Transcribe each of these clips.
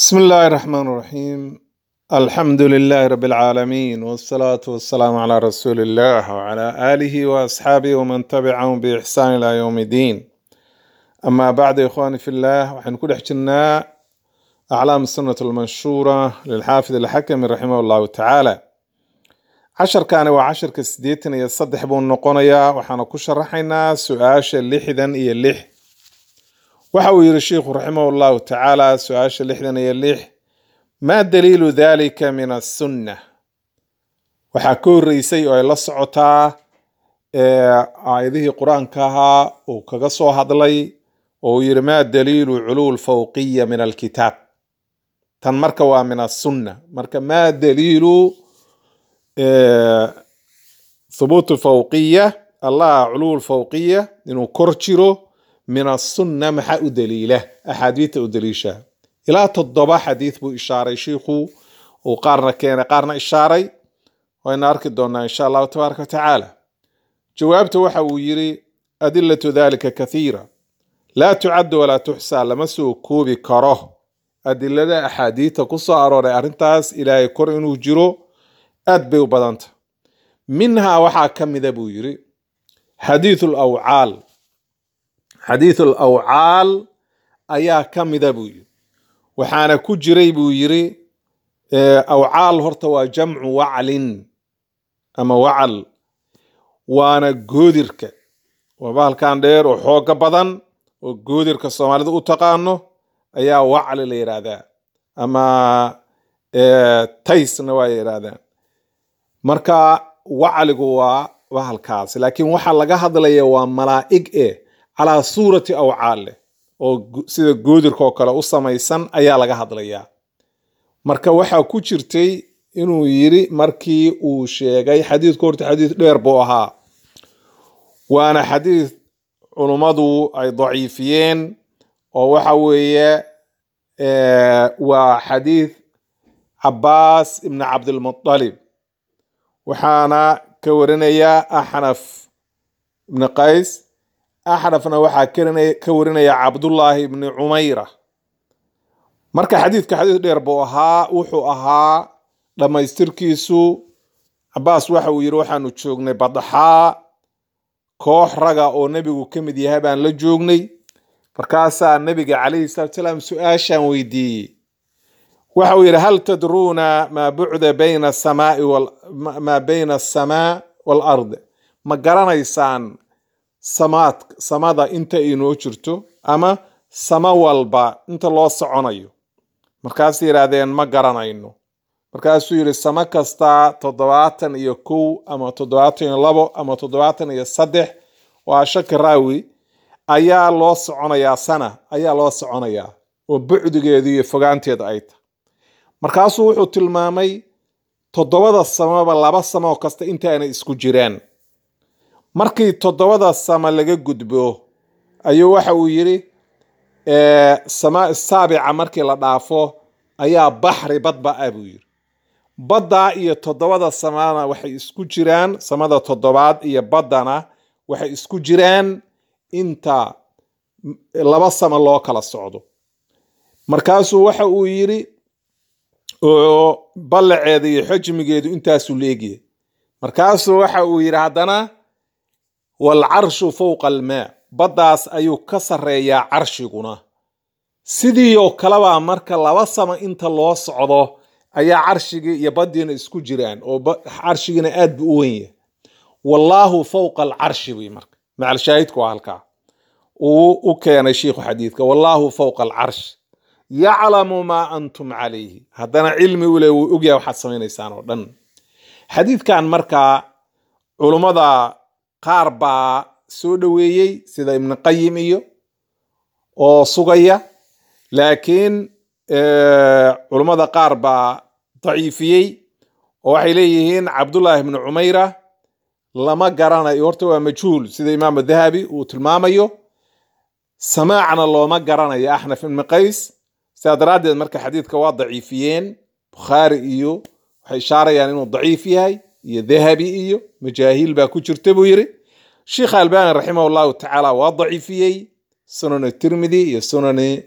بسم الله الرحمن الرحيم. الحمد لله رب العالمين، والصلاة والسلام على رسول الله وعلى آله وأصحابه ومن تبعهم بإحسان إلى يوم الدين. أما بعد يا إخواني في الله، وحنكون احتنا أعلام السنة المنشورة للحافظ الحكم رحمه الله تعالى. عشر كان وعشر كسديتنا يصدح بون نقونيا، وحنا كشرحنا سؤاش اللحدا إيا اللح. وحاول الشيخ رحمه الله تعالى سؤاش اللحدا إيا اللح: ما دليل ذلك من السنة؟ وحكور ريسي أو لصعتا آياته قرآن كها وكغسو هدلي ويرما دليل علو الفوقية من الكتاب تنمركوا من السنة. مركا ما دليل ثبوت الفوقية، الله علو الفوقية إنه كرتشرو من السنة محا دليله أحاديث دليشة إلى تضبع حديث بو إشاري شيخو وقارنا كينا قارنا إشاري وإن أركد دونا إن شاء الله تبارك وتعالى. جوابته وحو يري: أدلة ذلك كثيرة لا تعد ولا تحصى، لمسو كوبي كره أدلة أحاديث قصة أروري أرنتاس إلى يكور إنو جيرو أدبي وبدانت. منها وحا كم ذا يري حديث الأوعال. حديث الأوعال أيا كم ذا يري وحانا كجري يري أوعال هرتوا جمع وعل، أما وعل وانا جودرك وبال كان دير وحوق بدن وجودرك الصومالي دو تقانو أيا وعل ليرادا، أما تيس نواي يرادا. مركا وعل جوا وهالكاس، لكن وحال لقى هذا ليه وملائك على صورة أوعال oo sida goodirka oo kale u samaysan ayaa laga hadlayaa. Marka waxa ku jirtay inuu yiri markii uu sheegay xadiidku horta xadiid dheer buu ahaa, waana xadiid culimadu ay daciifiyeen oo waxa weeye waa xadiid Abbas ibn Abd al-Muttalib, waxaana ka warinaya Ahnaf ibn Qays. أحرفنا وحا كورينيا عبد الله بن عميرة. مركا حديث دير بو أها وحو أها لما يستركيسو عباس وحو يروحا نتشوغني بضحا كوح رقا أو نبي وكمد يهبان لجوغني. فركاسا النبي عليه الصلاة والسلام سؤاشا ويدي وحو يرى: هل تدرون ما بعد بين السماء ما بين السماء والأرض؟ ما قرانا يسان samada inta inoo jirto ama sama walba inta loo soconayo. Markaas yiraahdeen ma garanayno. Markaasuu yiri sama kasta 71 ama 72 ama 73 waa shaki raawi ayaa loo soconayaa, sana ayaa loo soconayaa oo bucdigeedu iyo fogaanteeda ay tahay. Markaasuu wuxuu tilmaamay 7 samaba 2 samo kasta inta ay isku jiraan. markii 7 sama laga gudbo ayuu waxa uu yiri sama saabica markii la dhaafo ayaa bahri badba abuu yiri. badda iyo 7 samana waxay isku jiraan, samada 7 iyo baddana waxay isku jiraan inta 2 sama loo kala socdo. markaasuu waxa uu yiri oo ballaceeda iyo xajmigeedu intaas u leeyahay. markaasuu waxa uu yiri hadana والعرش فوق الماء، بداس أيو كسر يا عرشنا سيديو كلابا مركا لواسما انت لو صعدو ايا عرشي يبدين اسكو جيران او عرشينا اد بوين. والله فوق العرش وي مركا مع الشاهدكو هالكا وكان الشيخ حديثك والله فوق العرش يعلم ما انتم عليه. هذا علمي ولا اوغيا waxaad sameeynaysan oo dhan. xadiidkan marka culimada qaar baa soo dhaweeyay sida ibn qayyim iyo oo sugaya, laakiin culimada qaar baa daciifiyay oo waxay leeyihiin Abdullah ibn Umayra lama garanayo, horta waa majhuul sida Imam Dhahabi uu tilmaamayo. samaacna looma garanayo Ahnaf ibn Qays, saadaradeed marka xadiidka waa daciifiyeen. Bukhari iyo waxay ishaarayaan inuu daciif yahay iyo Dhahabi iyo majaahil baa ku jirta buu yiri. Sheikh Albani rahimahullah ta'ala waa daciifiyay sunan at-Tirmidhi iyo sunan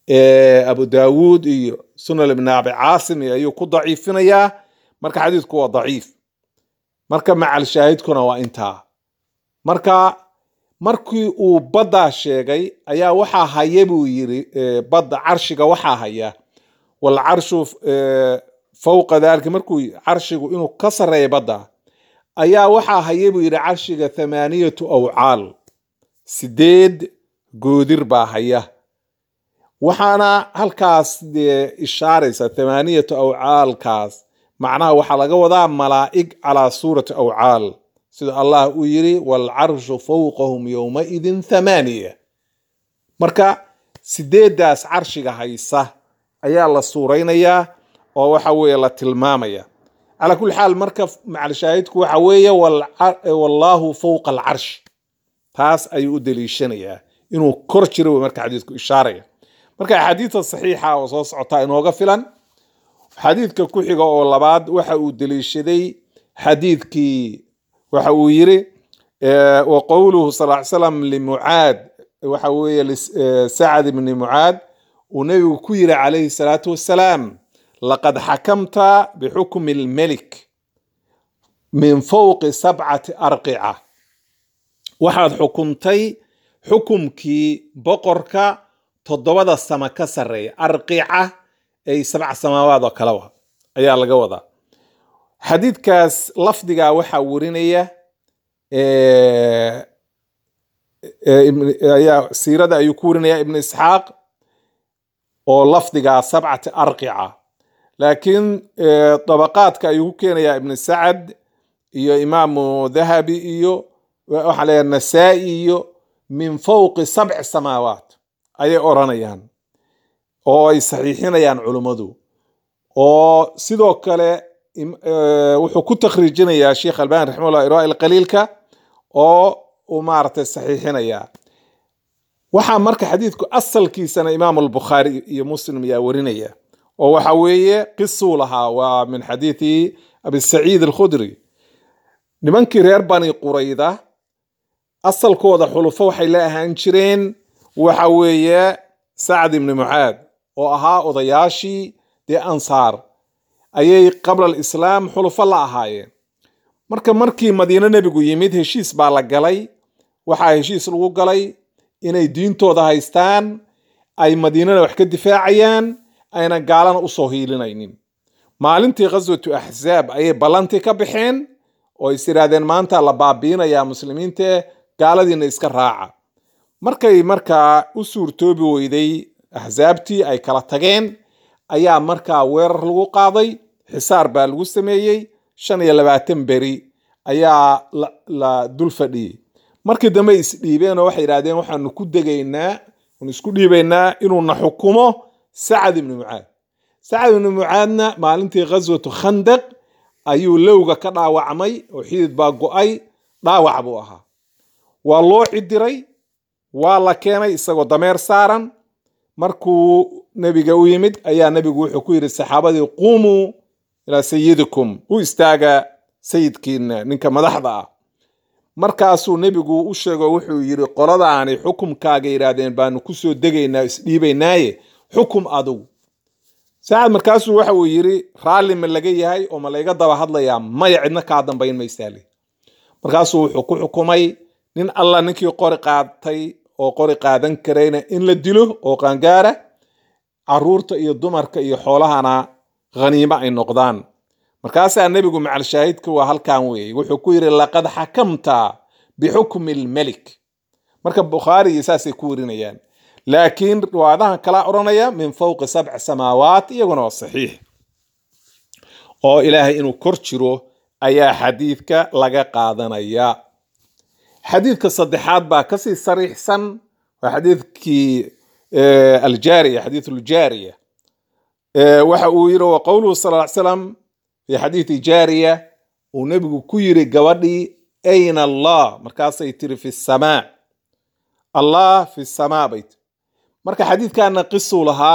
abu daawuud iyo sunan ibn abi caasim iyo ayuu ku daciifinayaa marka xadiidku waa daciif marka macal shaahidkuna waa intaa marka markii uu badda sheegay ayaa waxaa haya buu yiri badda carshiga waxaa haya wal carshu fawqa dhalika markuu carshigu inuu ka sareeyo badda ayaa waxaa haya buu yiri carshiga 8 awcaal 8 goodir baa haya waxaana halkaas ishaaraysa 8 awcaalkaas macnaha waxaa laga wadaa malaa'ig calaa suurati awcaal sida allah uu yiri wal arshu fawqahum yawma idin 8 marka 8daas carshiga haysa ayaa la suuraynayaa oo waxa weeye la tilmaamaya ala kulli xaal marka macal shaahidku waxa weeye wallahu fawqa al arsh taas ayuu u daliishanayaa inuu kor jiro marka xadiidku ishaaraya marka xadiidka saxiixa oo soo socota inooga filan xadiidka ku xiga oo labaad waxa uu daliishaday xadiidkii waxa uu yiri wa qawluhu sallallahu alayhi wasallam li Mu'aad waxa weeye Sa'd ibn Mu'aad uu nabigu ku yiri alayhi salatu wassalam laqad hakamta bi hukmi al-malik min fawqi 7 arqi'a waxaad xukuntay xukumkii boqorka 7 sama ka sareeya arqi'a ay 7 samaawaad oo kala ayaa laga wadaa xadiidkaas lafdiga waxa warinaya ayaa siirada ayuu ku warinaya ibn isxaaq oo lafdiga 7 arqi'a laakiin tabaqaadka ayuu ku keenaya ibn sa'd iyo imaam dhahabi iyo waxa la nasaa'i iyo min fawqi 7 samaawaat ayay oranayaan oo ay saxiixinayaan culimadu oo sidoo kale wuxuu ku takhriijinayaa sheekh albani raximahullah irwa al-qaliilka oo uu maartay saxiixinaya waxa marka xadiidku asalkiisana imaam al-bukhari iyo muslim yaa warinaya oo waxa weeye qisu laha waa min xadiithi abi sa'id al-khudri nimankii reer bani qurayda asalkooda xulufo waxay la ahaan jireen waxa weeye Sa'd ibn Mu'aad oo ahaa odayaashii ansaar ayay qabla al-islaam xulufo la ahaayeen markii madiina nabigu yimid heshiis baa la galay waxa heshiis lagu galay inay diintooda haystaan ay madiinada wax ka difaacayaan ayna gaalana u soo hiilinaynin maalintii ghazwatu ahzaab ayay ballantii ka baxeen oo isiraadeen maanta la baabiinaya muslimiinta gaaladiina iska raaca markay u suurtoobi weyday ahzaabtii ay kala tageen ayaa markaa weerar lagu qaaday xisaar baa lagu sameeyey 25 beri ayaa la dul fadhiyay markii dambe isdhiibeen oo waxay yiraahdeen waxaanu ku degaynaa isku dhiibaynaa inuu na xukumo Sa'd ibn Mu'aad Sa'd ibn Mu'aadna maalintii ghazwatu khandaq ayuu lowga ka dhaawacmay oo xidid baa go'ay dhaawac buu ahaa waa loo cidiray waa la keenay isagoo dameer saaran markuu nabiga u yimid ayaa nabigu wuxuu ku yiri saxaabadii quumu ila sayidikum u istaaga sayidkiina ninka madaxda ah markaasuu nabigu u sheego wuxuu yiri qoladaani xukumkaaga yiraahdeen baanu ku soo degaynaa isdhiibaynaaye xukum adigu saacad markaasuu waxa uu yiri raali ma laga yahay oo ma laga daba hadlayaa maya cidna ka dambayn maysaali markaasuu wuxuu ku xukumay nin alla ninkii qori qaatay oo qori qaadan kareyna in la dilo oo qaangaara caruurta iyo dumarka iyo xoolahana ghaniimo ay noqdaan markaasaa nabigu macal shaahidka waa halkan weeyay wuxuu ku yiri laqad hakamta bi hukmi al-malik marka bukhari isaasay ku warinayaan laakiin riwaayadahan kala oranaya min fawqi 7 samaawaat iyaguna waa saxiix oo ilaahay inuu kor jiro ayaa xadiidka laga qaadanaya xadiidka saddexaad baa ka sii sariixsan waa xadiidkii الجارية حديث الجارية وحاول وقوله صلى الله عليه وسلم في حديث جارية ونبي كيري قوادي أين الله مركز يتري في السماء الله في السماء بيت مركز حديث كان قصه لها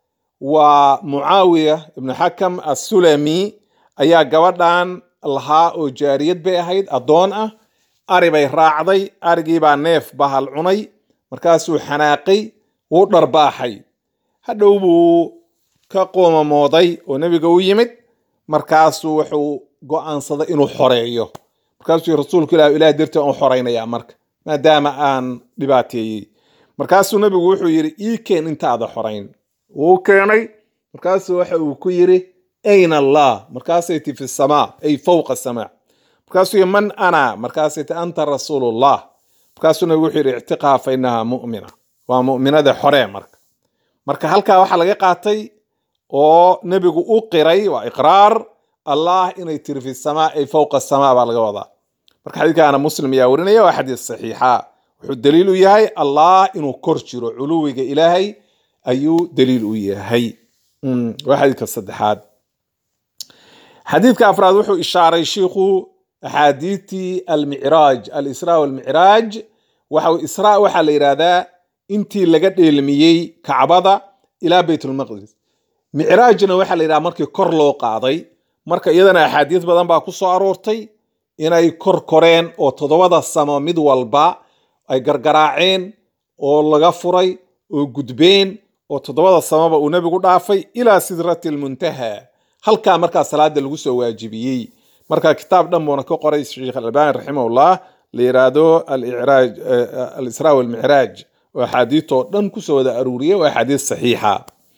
ومعاوية ابن حكم السلمي أيا قوادان لها وجارية بأهيد أدونة أريبي راعضي أرقيبا نيف بها العني مركز حناقي ودرباحي hadhow buu ka qoomamooday oo nebiga u yimid markaasuu wuxuu go'aansaday inuu xoreeyo markaasuu rasuulku ilaah dirta aan xoreynaya marka maadaama aan dhibaateeyey markaasuu nebigu wuxuu yidhi ii keen intaada xoreyn wuu keenay markaasuu waxa uu ku yidhi ayna allah markaasay ti fi samaa ay fawqa samaa markaasuu yidhi man ana markaasay ti anta rasuulullah markaasuu nebigu wuxuu yidhi ictiqaa fa innaha mu'mina waa mu'minada xoree marka halkaa waxaa laga qaatay oo nebigu u qiray waa iqraar allah inay tiri fi samaa ay fawqa samaa baa laga wadaa marka xadiidkaana muslim ayaa warinaya waa xadiis saxiixa wuxuu daliil u yahay allah inuu kor jiro culuwiga ilaahay ayuu daliil u yahay waa xadiidka saddexaad xadiidka afraad wuxuu ishaaray shiikhu axaadiithii almicraaj alisraa walmicraaj israa waxaa la yidhahdaa intii laga dheelmiyey kacbada ilaa baytulmaqdis micraajna waxaa la yidhaha markii kor loo qaaday marka iyadana axaadiis badan baa ku soo aroortay inay kor koreen oo 7 samo mid walba ay gargaraaceen oo laga furay oo gudbeen oo 7 samaba uu nebigu dhaafay ilaa sidratil muntaha halkaa markaa salaada lagu soo waajibiyey marka kitaab dhan buuna ka qoray sheekh al-Albani rahimahullah la yiraahdo al-Israa wal-Mi'raaj oo xadiithoo dhan ku soo wada aruuriyay waa xadiis saxiixa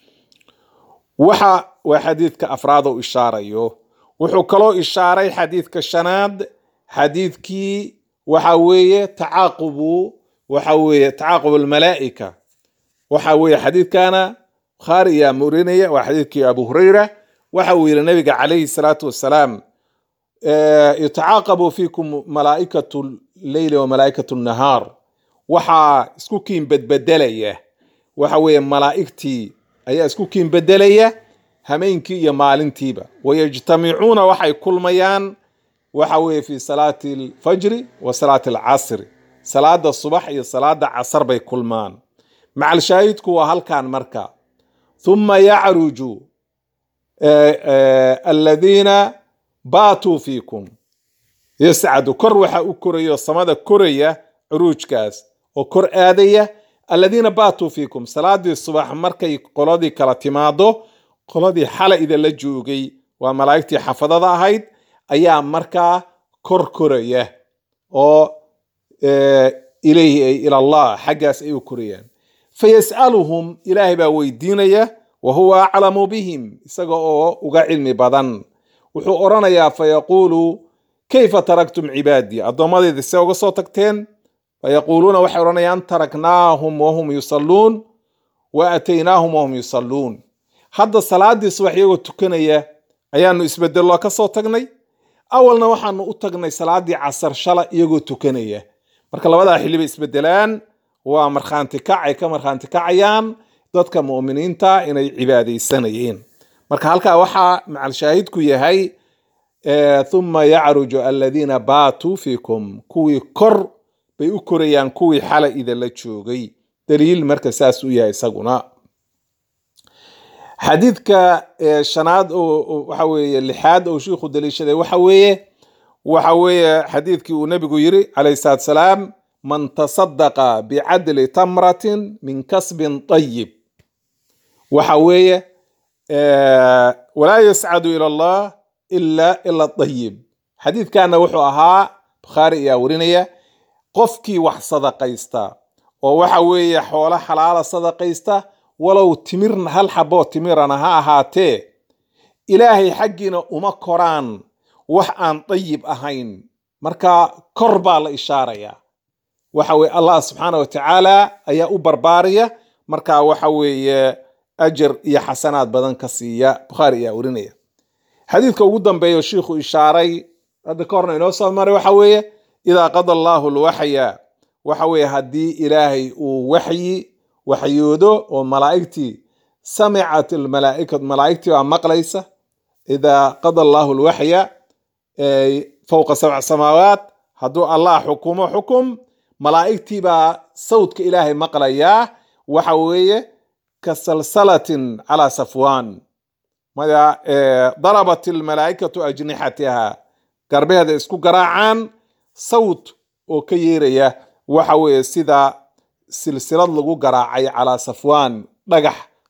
waa xadiidka afraad oo ishaarayo wuxuu kaloo ishaaray xadiidka shanaad xadiidkii waxa weeye tacaaqub almalaa'ika waxa weeye xadiidkana Bukhari yaa murinaya waa xadiidkii Abu Hurayra waxa uu yiri nabiga calayhi salaatu wassalaam yatacaaqabu fiikum malaa'ikatu al-layli wa malaa'ikatu an-nahaar waxa isku kiin bedbedelaya waxa weeye malaa'iktii ayaa isku kiin bedelaya hameenkii iyo maalintiiba wayajtamicuuna waxay kulmayaan waxa weeye fi salaati al-fajr wa salaati al-casr salaada subax iyo salaada casr bay kulmaan macal shaahidku waa halkan marka thumma ya'ruju alladhina baatu fiikum yas'adu kor waxa u korayo samada koraya uruujkaas oo kor aadaya alladhina baatu fiikum salaadii subax markay qoladii kala timaado qoladii xala ida la joogay waa malaa'iktii xafadada ahayd ayaa markaa kor koraya oo ilayhi ay ila allah xaggaas ay u korayaan fayas'aluhum ilaahay baa weydiinaya wa huwa a'lamu bihim isaga oo uga cilmi badan wuxuu oranayaa fayaquulu kayfa taraktum cibaadi adoomadeeda se uga soo tagteen fayaquluuna waxay oranayaan taraknaahum wahum yusalluun wa ataynaahum wahum yusalluun hadda salaadii subax iyagoo tukanaya ayaanu isbedello ka soo tagnay awalna waxaanu u tagnay salaadii casar shala iyagoo tukanaya marka labada xilliba isbedelaan waa marxaanti kacay ka marxaanti kacayaan dadka muuminiinta inay cibaadeysanayeen marka halka waxa macal shaahidku yahay thumma ya'ruju alladhina baatu fiikum kuwi kor bay u korayaan kuwii xala ida la joogay daliil marka saas u yahay isaguna xadiidka shanaad oo waxa weeye lixaad oo sheekhu daliishaday waxa weeye xadiidkii uu nabigu yiri calayhi salaatu salaam man tasaddaqa bi'adli tamratin min kasbin tayyib waxa weeye wala yas'adu ila Allah illa tayyib xadiidkana wuxuu ahaa Bukhari ayaa warinaya qofkii wax sadaqaysta oo waxa weeye xoolo xalaal sadaqaysta walow timir hal xabo timirana ha ahaatee ilaahay xaqiina uma koraan wax aan tayyib ahayn marka kor baa la ishaaraya waxa weeye Allah subhanahu wa ta'ala ayaa u barbaariya marka waxa weeye ajr iyo xasanaad badan ka siiya Bukhari ayaa warinaya xadiidka ugu dambeeyo sheekhu ishaaray hadda korna inoo soo maray waxa weeye إذا قضى الله الوحي وحوي هدي إلهي وحيودو وملائكتي سمعت ملائكتي ومقليسة إذا قضى الله الوحي فوق 7 سماوات هدو الله حكم ملائكتي با صوتك إلهي مقلياه وحوي كسلسلة على صفوان ماذا ضربت الملائكة أجنحتها قربها ذا اسكو قراعان صوت oo ka yeeraya waxa weeye sida silsilad lagu garaacay ala safwaan dhagax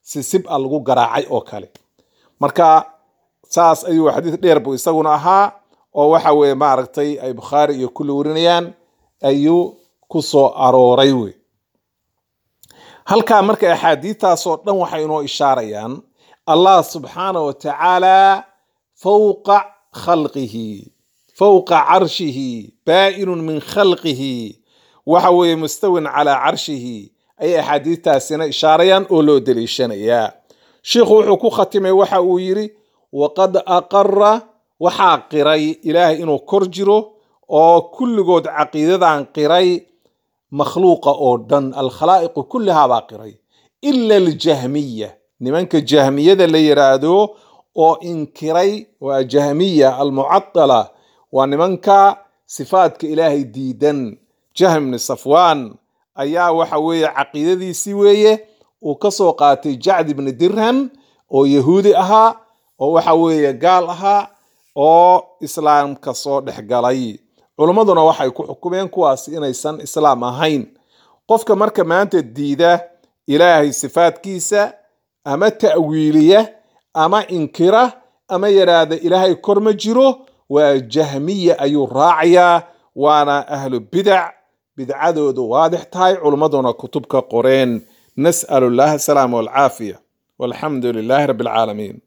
sisib a lagu garaacay oo kale. marka saas ayuu xadiis dheer buu isaguna ahaa oo waxa weeye maaragtay ay Bukhaari iyo kulli warinayaan ayuu ku soo arooray wey. halkaa marka axaadiistaasoo dhan waxay inoo ishaarayaan allah subxaanahu wa tacaala fawqa khalqihi fawqa carshihi baa'inun min khalqihi waxa weeye mustawin calaa carshihi ayay axaadiistaasina ishaarayaan oo loo daliishanayaa. sheikhu wuxuu ku khatimay waxa uu yidhi waqad aqara waxaa qiray ilaahay inuu kor jiro oo kulligood caqiidadan qiray makhluuqa oo dhan alkhalaa'iqu kullahaa baa qiray ila aljahmiya nimanka jahmiyada la yiraahdo oo inkiray waa jahmiya almucattala waa nimanka sifaadka ilaahay diidan. jahm ibn safwaan ayaa waxa weeye caqiidadiisii weeye uu ka soo qaatay jacd ibn dirham oo yahuudi ahaa oo waxa weeye gaal ahaa oo islaamka soo dhex galay. culimmaduna waxay ku xukumeen kuwaas inaysan islaam ahayn. qofka marka maanta diida ilaahay sifaadkiisa ama ta'wiiliya ama inkira ama yiraahda ilaahay kor ma jiro waa jahmiya ayuu raacayaa waana ahlu bidac bidcadoodu waadix tahay culimmaduna kutubka qoreen. nas'alu llaha salaama walcaafiya walxamdu lillahi rabbi alcaalamiin.